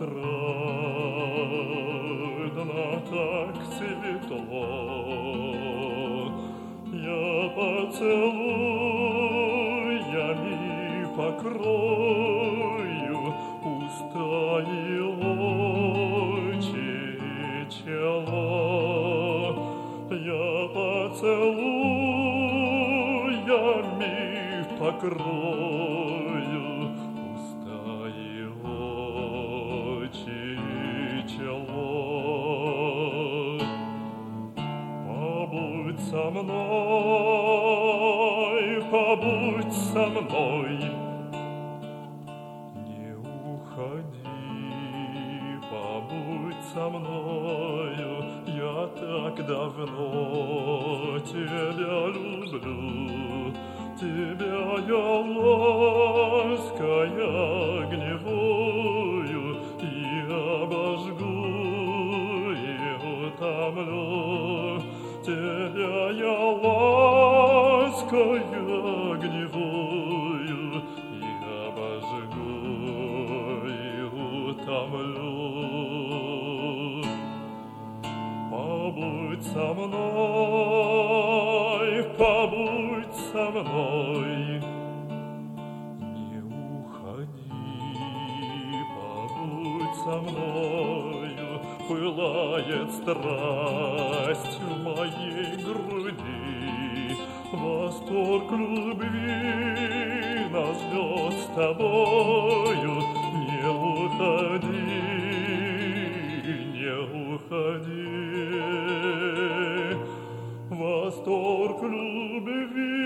отрадно, так светло. Я поцелуями покрою уста и очи, чело. Я поцелуями покрою уста и очи, чело. Побудь со мной, побудь со мной, не уходи, побудь со мною, я так давно тебя люблю, тебя я лаской огневою и обожгу, и утомлю. Тебя я лаской огневою и обожгу, и утомлю. Побудь со мной, побудь со мной, не уходи, побудь со мною. Пылает страсть в моей груди, восторг любви нас ждет с тобою. Не уходи, не уходи. Восторг любви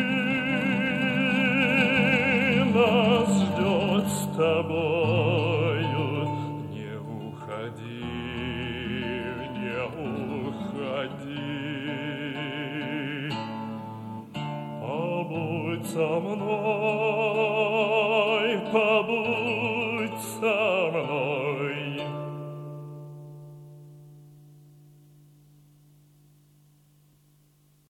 нас ждет с тобою. Не уходи, не уходи. Побудь со мной, побудь со мной.